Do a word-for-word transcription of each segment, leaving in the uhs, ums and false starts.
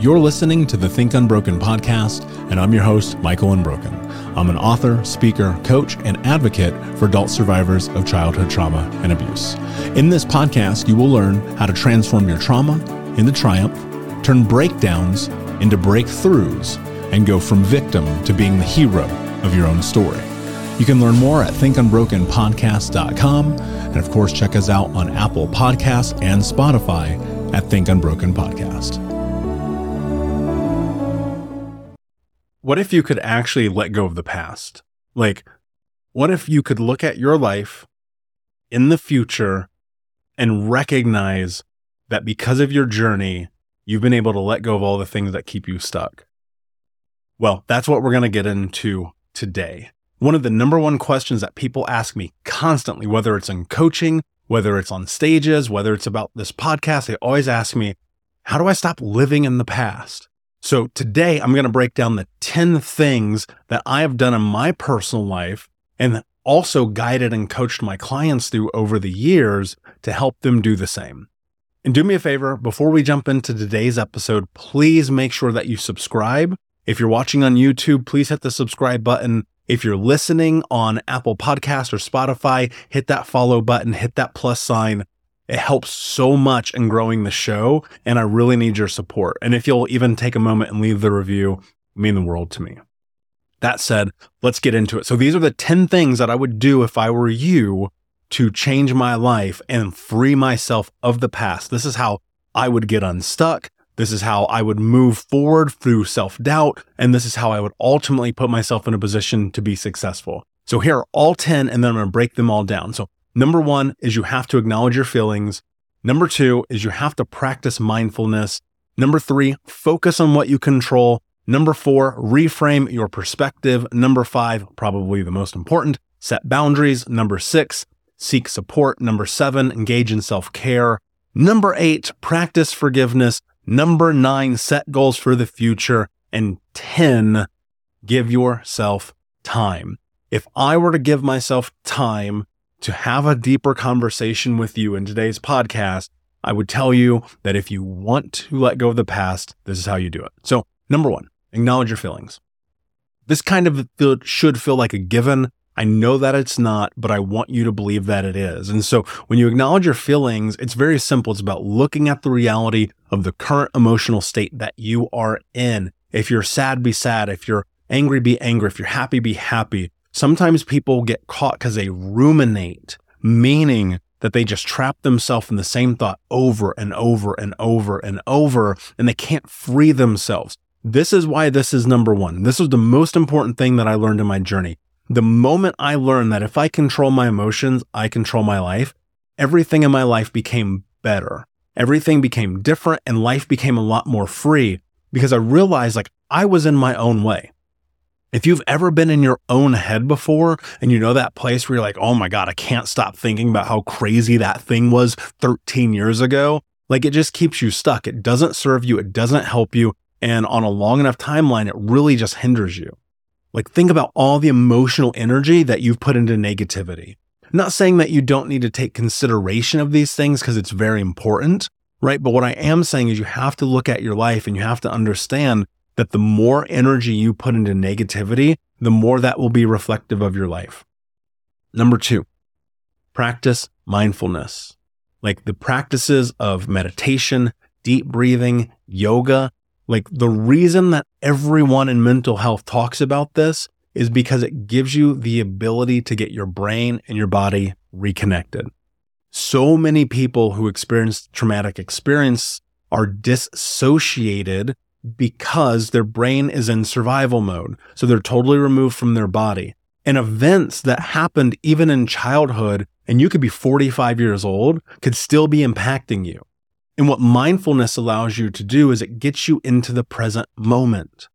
You're listening to the Think Unbroken podcast, and I'm your host, Michael Unbroken. I'm an author, speaker, coach, and advocate for adult survivors of childhood trauma and abuse. In this podcast, you will learn how to transform your trauma into triumph, turn breakdowns into breakthroughs, and go from victim to being the hero of your own story. You can learn more at think unbroken podcast dot com, and of course, check us out on Apple Podcasts and Spotify at Think Unbroken Podcast. What if you could actually let go of the past? Like, what if you could look at your life in the future and recognize that because of your journey, you've been able to let go of all the things that keep you stuck? Well, that's what we're going to get into today. One of the number one questions that people ask me constantly, whether it's in coaching, whether it's on stages, whether it's about this podcast, they always ask me, how do I stop living in the past? So today I'm going to break down the ten things that I have done in my personal life and also guided and coached my clients through over the years to help them do the same. And do me a favor, before we jump into today's episode, please make sure that you subscribe. If you're watching on YouTube, please hit the subscribe button. If you're listening on Apple Podcasts or Spotify, hit that follow button, hit that plus sign. It helps so much in growing the show, and I really need your support. And if you'll even take a moment and leave the review, it would mean the world to me. That said, let's get into it. So these are the ten things that I would do if I were you to change my life and free myself of the past. This is how I would get unstuck. This is how I would move forward through self-doubt. And this is how I would ultimately put myself in a position to be successful. So here are all ten, and then I'm going to break them all down. So number one is you have to acknowledge your feelings. Number two is you have to practice mindfulness. Number three, focus on what you control. Number four, reframe your perspective. Number five, probably the most important, set boundaries. Number six, seek support. Number seven, engage in self-care. Number eight, practice forgiveness. Number nine, set goals for the future. And ten, give yourself time. If I were to give myself time to have a deeper conversation with you in today's podcast, I would tell you that if you want to let go of the past, this is how you do it. So number one, acknowledge your feelings. This kind of feel, should feel like a given. I know that it's not, but I want you to believe that it is. And so when you acknowledge your feelings, it's very simple. It's about looking at the reality of the current emotional state that you are in. If you're sad, be sad. If you're angry, be angry. If you're happy, be happy. Sometimes people get caught because they ruminate, meaning that they just trap themselves in the same thought over and over and over and over, and they can't free themselves. This is why this is number one. This was the most important thing that I learned in my journey. The moment I learned that if I control my emotions, I control my life, everything in my life became better. Everything became different, and life became a lot more free because I realized like I was in my own way. If you've ever been in your own head before and you know that place where you're like, oh my God, I can't stop thinking about how crazy that thing was thirteen years ago, like it just keeps you stuck. It doesn't serve you. It doesn't help you. And on a long enough timeline, it really just hinders you. Like think about all the emotional energy that you've put into negativity. I'm not saying that you don't need to take consideration of these things because it's very important, right? But what I am saying is you have to look at your life and you have to understand that the more energy you put into negativity, the more that will be reflective of your life. Number two, practice mindfulness. Like the practices of meditation, deep breathing, yoga. Like the reason that everyone in mental health talks about this is because it gives you the ability to get your brain and your body reconnected. So many people who experience traumatic experience are dissociated because their brain is in survival mode. So they're totally removed from their body. And events that happened even in childhood, and you could be forty-five years old, could still be impacting you. And what mindfulness allows you to do is it gets you into the present moment.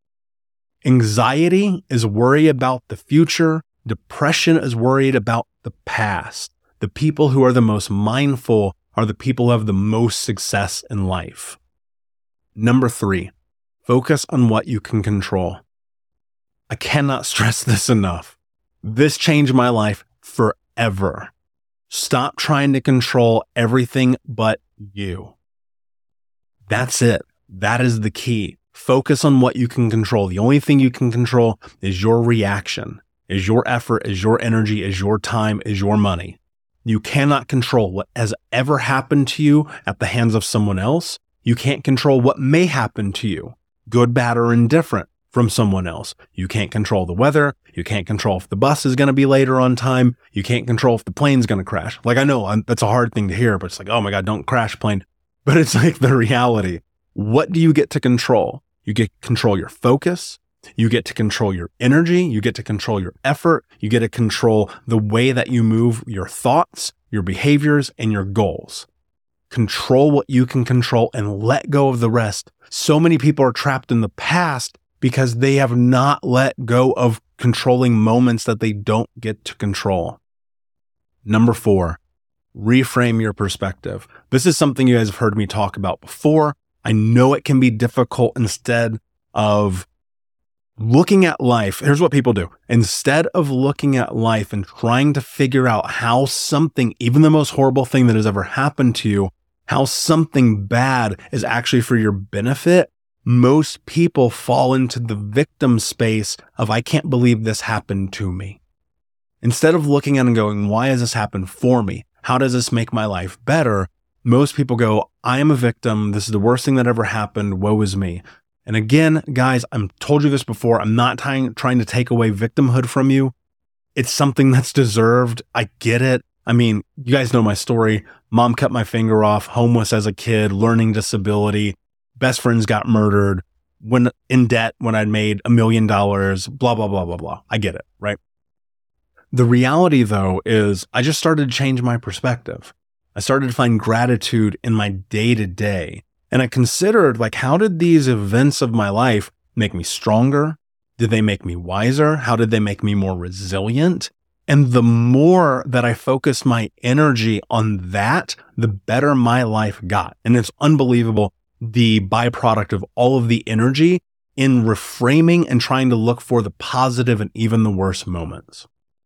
Anxiety is worry about the future. Depression is worried about the past. The people who are the most mindful are the people who have the most success in life. Number three, focus on what you can control. I cannot stress this enough. This changed my life forever. Stop trying to control everything but you. That's it. That is the key. Focus on what you can control. The only thing you can control is your reaction, is your effort, is your energy, is your time, is your money. You cannot control what has ever happened to you at the hands of someone else. You can't control what may happen to you, good, bad, or indifferent, from someone else. You can't control the weather. You can't control if the bus is going to be later on time. You can't control if the plane's going to crash. Like, I know I'm, that's a hard thing to hear, but it's like, oh my God, don't crash plane. But it's like the reality. What do you get to control? You get to control your focus. You get to control your energy. You get to control your effort. You get to control the way that you move your thoughts, your behaviors, and your goals. Control what you can control and let go of the rest. So many people are trapped in the past because they have not let go of controlling moments that they don't get to control. Number four, reframe your perspective. This is something you guys have heard me talk about before. I know it can be difficult. Instead of looking at life, here's what people do. Instead of looking at life and trying to figure out how something, even the most horrible thing that has ever happened to you, how something bad is actually for your benefit, most people fall into the victim space of, I can't believe this happened to me. Instead of looking at it and going, why has this happened for me? How does this make my life better? Most people go, I am a victim. This is the worst thing that ever happened. Woe is me. And again, guys, I've told you this before. I'm not trying, trying to take away victimhood from you. It's something that's deserved. I get it. I mean, you guys know my story. Mom cut my finger off, homeless as a kid, learning disability. Best friends got murdered, when in debt when I'd made a million dollars, blah, blah, blah, blah, blah. I get it, right? The reality, though, is I just started to change my perspective. I started to find gratitude in my day-to-day. And I considered, like, how did these events of my life make me stronger? Did they make me wiser? How did they make me more resilient? And the more that I focused my energy on that, the better my life got. And it's unbelievable, the byproduct of all of the energy in reframing and trying to look for the positive and even the worst moments.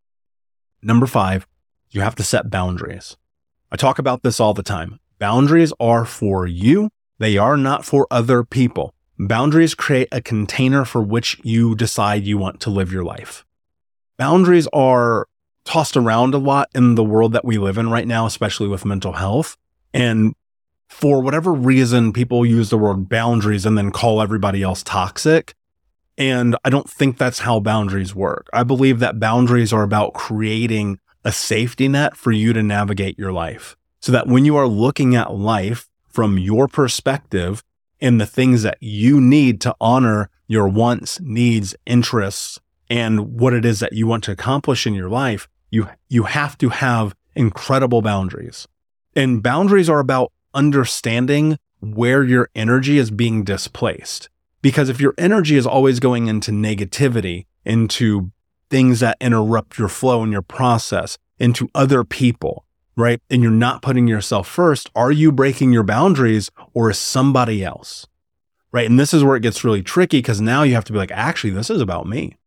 Number five, you have to set boundaries. I talk about this all the time. Boundaries are for you. They are not for other people. Boundaries create a container for which you decide you want to live your life. Boundaries are tossed around a lot in the world that we live in right now, especially with mental health. And for whatever reason, people use the word boundaries and then call everybody else toxic. And I don't think that's how boundaries work. I believe that boundaries are about creating a safety net for you to navigate your life, so that when you are looking at life from your perspective and the things that you need to honor your wants, needs, interests, and what it is that you want to accomplish in your life, you, you have to have incredible boundaries. And boundaries are about understanding where your energy is being displaced. Because if your energy is always going into negativity, into things that interrupt your flow and your process, into other people, right? And you're not putting yourself first, are you breaking your boundaries, or is somebody else, right? And this is where it gets really tricky, because now you have to be like, actually, this is about me.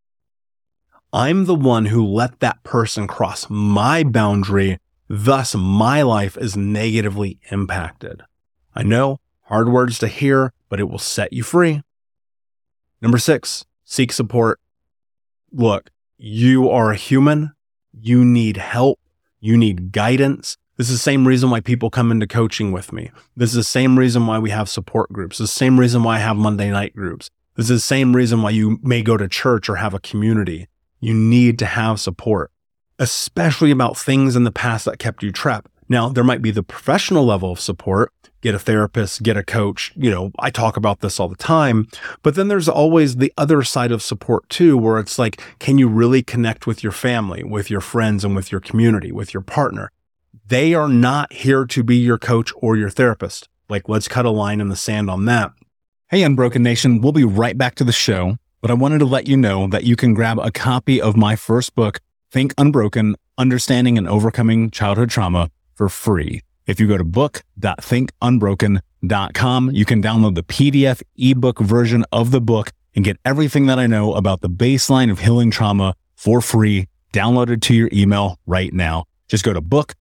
I'm the one who let that person cross my boundary. Thus, my life is negatively impacted. I know, hard words to hear, but it will set you free. Number six, seek support. Look, you are a human. You need help. You need guidance. This is the same reason why people come into coaching with me. This is the same reason why we have support groups. This is the same reason why I have Monday night groups. This is the same reason why you may go to church or have a community. You need to have support, especially about things in the past that kept you trapped. Now, there might be the professional level of support. Get a therapist, get a coach. You know, I talk about this all the time, but then there's always the other side of support too, where it's like, can you really connect with your family, with your friends, and with your community, with your partner? They are not here to be your coach or your therapist. Like, let's cut a line in the sand on that. Hey, Unbroken Nation, we'll be right back to the show, but I wanted to let you know that you can grab a copy of my first book, Think Unbroken, Understanding and Overcoming Childhood Trauma, for free. If you go to book dot think unbroken dot com, you can download the P D F ebook version of the book and get everything that I know about the baseline of healing trauma for free, downloaded to your email right now. Just go to book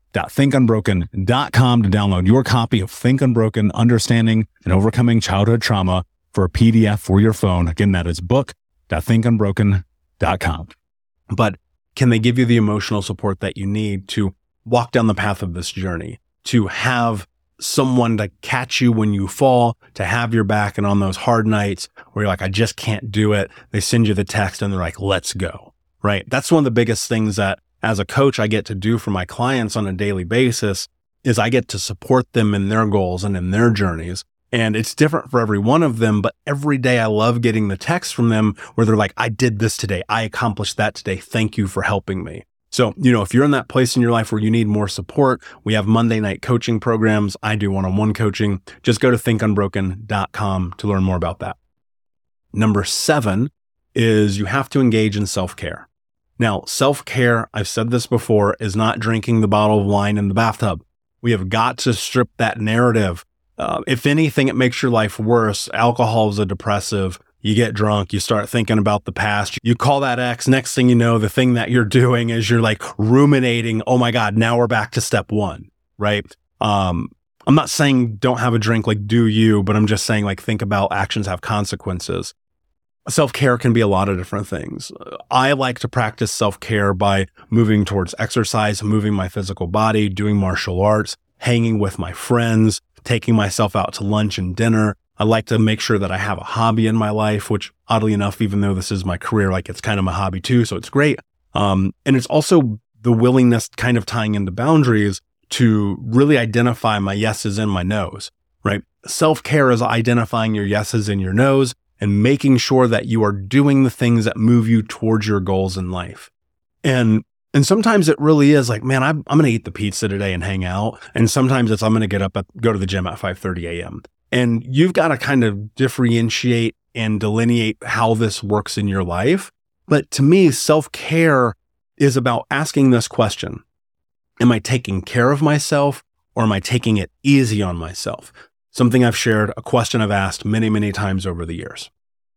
dot think unbroken dot com to download your copy of Think Unbroken, Understanding and Overcoming Childhood Trauma for a P D F for your phone. Again, that is book dot think unbroken dot com. But can they give you the emotional support that you need to walk down the path of this journey, to have someone to catch you when you fall, to have your back, and on those hard nights where you're like, I just can't do it, they send you the text and they're like, let's go, right? That's one of the biggest things that as a coach I get to do for my clients on a daily basis is I get to support them in their goals and in their journeys. And it's different for every one of them, but every day I love getting the text from them where they're like, I did this today. I accomplished that today. Thank you for helping me. So, you know, if you're in that place in your life where you need more support, we have Monday night coaching programs. I do one-on-one coaching. Just go to think unbroken dot com to learn more about that. Number seven is you have to engage in self-care. Now, self-care, I've said this before, is not drinking the bottle of wine in the bathtub. We have got to strip that narrative. Uh, if anything, it makes your life worse. Alcohol is a depressive. You get drunk, you start thinking about the past, you call that ex, next thing you know, the thing that you're doing is you're like ruminating, oh my God, now we're back to step one, right? Um, I'm not saying don't have a drink, like do you, but I'm just saying like think about actions have consequences. Self-care can be a lot of different things. I like to practice self-care by moving towards exercise, moving my physical body, doing martial arts, hanging with my friends, taking myself out to lunch and dinner. I like to make sure that I have a hobby in my life, which oddly enough, even though this is my career, like it's kind of my hobby too. So it's great. Um, and it's also the willingness kind of tying into boundaries to really identify my yeses and my nos, right? Self-care is identifying your yeses and your nos and making sure that you are doing the things that move you towards your goals in life. And And sometimes it really is like, man, I'm, I'm going to eat the pizza today and hang out. And sometimes it's, I'm going to get up, at, go to the gym at five thirty a.m. And you've got to kind of differentiate and delineate how this works in your life. But to me, self-care is about asking this question. Am I taking care of myself or am I taking it easy on myself? Something I've shared, a question I've asked many, many times over the years.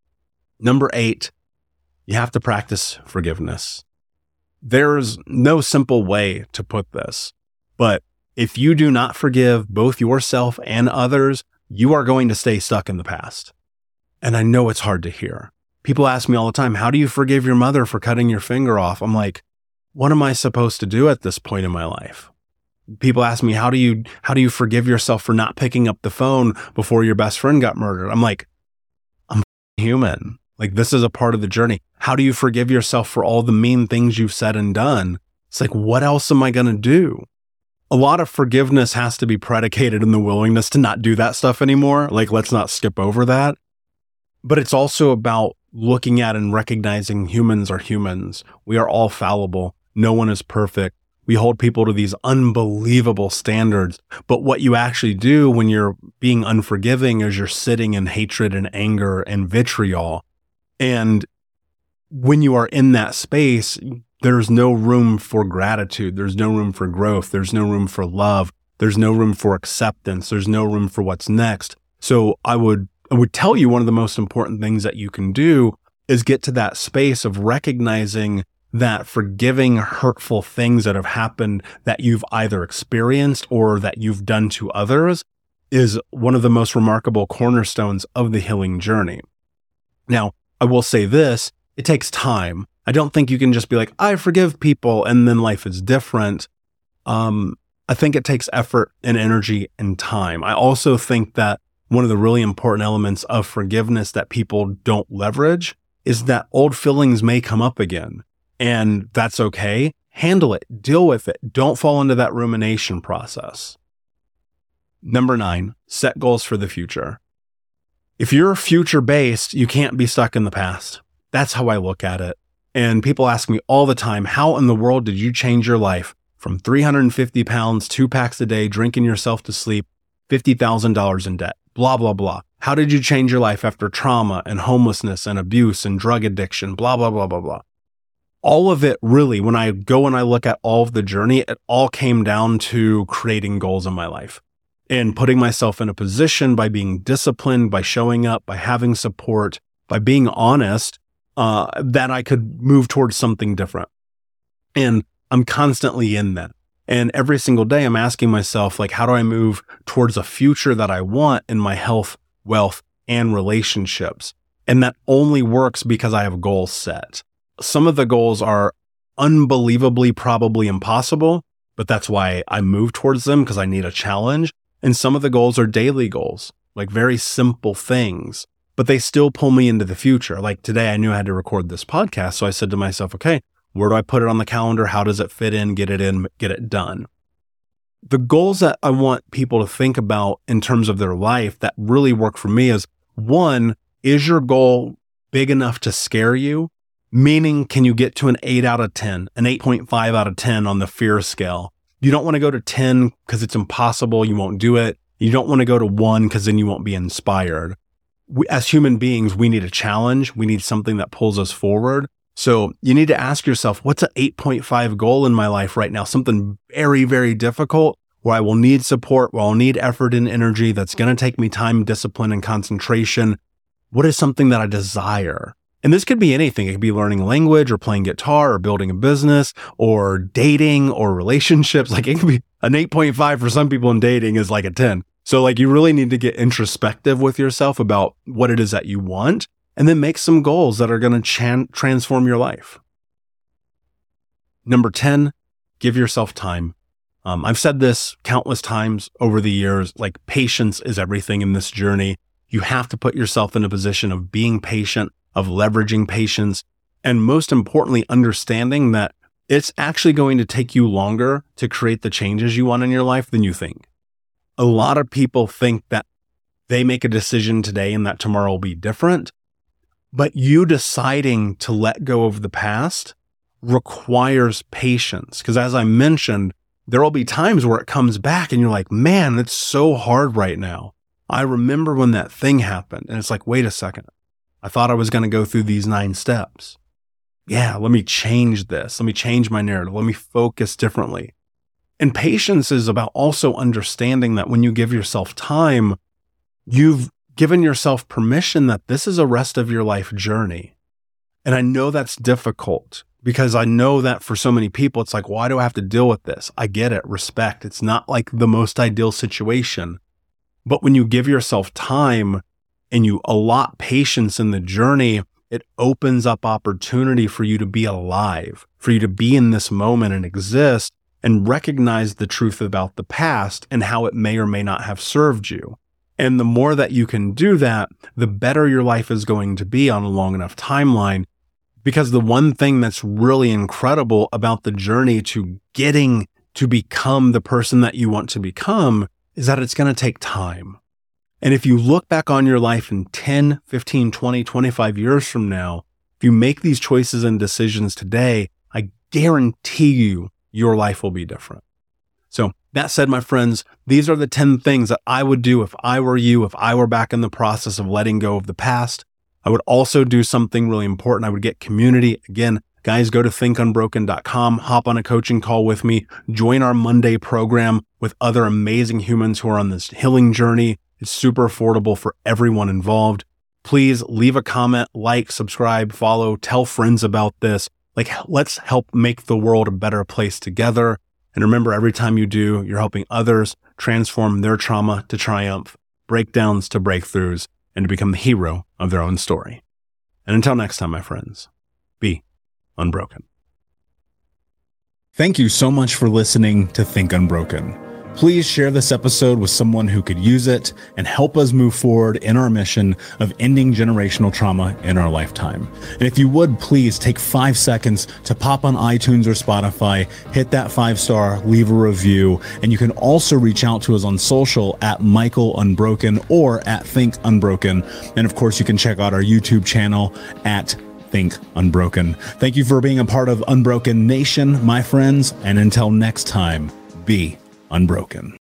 Number eight, you have to practice forgiveness. There's no simple way to put this, but if you do not forgive both yourself and others, you are going to stay stuck in the past. And I know it's hard to hear. People ask me all the time, how do you forgive your mother for cutting your finger off? I'm like, what am I supposed to do at this point in my life? People ask me, how do you, how do you forgive yourself for not picking up the phone before your best friend got murdered? I'm like, I'm human. Like, this is a part of the journey. How do you forgive yourself for all the mean things you've said and done? It's like, what else am I going to do? A lot of forgiveness has to be predicated in the willingness to not do that stuff anymore. Like, let's not skip over that. But it's also about looking at and recognizing humans are humans. We are all fallible. No one is perfect. We hold people to these unbelievable standards. But what you actually do when you're being unforgiving is you're sitting in hatred and anger and vitriol. And when you are in that space, there's no room for gratitude. There's no room for growth. There's no room for love. There's no room for acceptance. There's no room for what's next. So I would, I would tell you one of the most important things that you can do is get to that space of recognizing that forgiving hurtful things that have happened that you've either experienced or that you've done to others is one of the most remarkable cornerstones of the healing journey. Now, I will say this, it takes time. I don't think you can just be like, I forgive people and then life is different. Um, I think it takes effort and energy and time. I also think that one of the really important elements of forgiveness that people don't leverage is that old feelings may come up again, and that's okay. Handle it, deal with it. Don't fall into that rumination process. Number nine, set goals for the future. If you're future-based, you can't be stuck in the past. That's how I look at it. And people ask me all the time, how in the world did you change your life from three hundred fifty pounds, two packs a day, drinking yourself to sleep, fifty thousand dollars in debt, blah, blah, blah. How did you change your life after trauma and homelessness and abuse and drug addiction, blah, blah, blah, blah, blah. All of it really, when I go and I look at all of the journey, it all came down to creating goals in my life and putting myself in a position by being disciplined, by showing up, by having support, by being honest, uh, that I could move towards something different. And I'm constantly in that. And every single day I'm asking myself, like, how do I move towards a future that I want in my health, wealth, and relationships? And that only works because I have goals set. Some of the goals are unbelievably probably impossible, but that's why I move towards them, because I need a challenge. And some of the goals are daily goals, like very simple things, but they still pull me into the future. Like today, I knew I had to record this podcast. So I said to myself, okay, where do I put it on the calendar? How does it fit in? Get it in, get it done. The goals that I want people to think about in terms of their life that really work for me is, one, is your goal big enough to scare you? Meaning, can you get to an eight out of ten, an eight point five out of ten on the fear scale? You don't want to go to ten because it's impossible. You won't do it. You don't want to go to one because then you won't be inspired. We, as human beings, we need a challenge. We need something that pulls us forward. So you need to ask yourself, what's an eight point five goal in my life right now? Something very, very difficult where I will need support, where I'll need effort and energy. That's going to take me time, discipline, and concentration. What is something that I desire? And this could be anything. It could be learning language or playing guitar or building a business or dating or relationships. Like it could be an eight point five for some people, in dating is like a ten. So like you really need to get introspective with yourself about what it is that you want, and then make some goals that are going to chan- transform your life. Number ten, give yourself time. Um, I've said this countless times over the years, like patience is everything in this journey. You have to put yourself in a position of being patient, of leveraging patience, and most importantly, understanding that it's actually going to take you longer to create the changes you want in your life than you think. A lot of people think that they make a decision today and that tomorrow will be different, but you deciding to let go of the past requires patience. Because as I mentioned, there will be times where it comes back and you're like, man, it's so hard right now. I remember when that thing happened. And it's like, wait a second. I thought I was going to go through these nine steps. Yeah, let me change this. Let me change my narrative. Let me focus differently. And patience is about also understanding that when you give yourself time, you've given yourself permission that this is a rest of your life journey. And I know that's difficult because I know that for so many people, it's like, why do I have to deal with this? I get it. Respect. It's not like the most ideal situation. But when you give yourself time and you allot patience in the journey, it opens up opportunity for you to be alive, for you to be in this moment and exist and recognize the truth about the past and how it may or may not have served you. And the more that you can do that, the better your life is going to be on a long enough timeline. Because the one thing that's really incredible about the journey to getting to become the person that you want to become is that it's going to take time. And if you look back on your life in ten, fifteen, twenty, twenty-five years from now, if you make these choices and decisions today, I guarantee you your life will be different. So that said, my friends, these are the ten things that I would do if I were you, if I were back in the process of letting go of the past. I would also do something really important. I would get community. Again, guys, go to think unbroken dot com, hop on a coaching call with me, join our Monday program with other amazing humans who are on this healing journey. It's super affordable for everyone involved. Please leave a comment, like, subscribe, follow, tell friends about this. Like, let's help make the world a better place together. And remember, every time you do, you're helping others transform their trauma to triumph, breakdowns to breakthroughs, and to become the hero of their own story. And until next time, my friends, be unbroken. Thank you so much for listening to Think Unbroken. Please share this episode with someone who could use it and help us move forward in our mission of ending generational trauma in our lifetime. And if you would, please take five seconds to pop on iTunes or Spotify, hit that five star, leave a review, and you can also reach out to us on social at Michael Unbroken or at Think Unbroken. And of course, you can check out our YouTube channel at Think Unbroken. Thank you for being a part of Unbroken Nation, my friends. And until next time, be unbroken.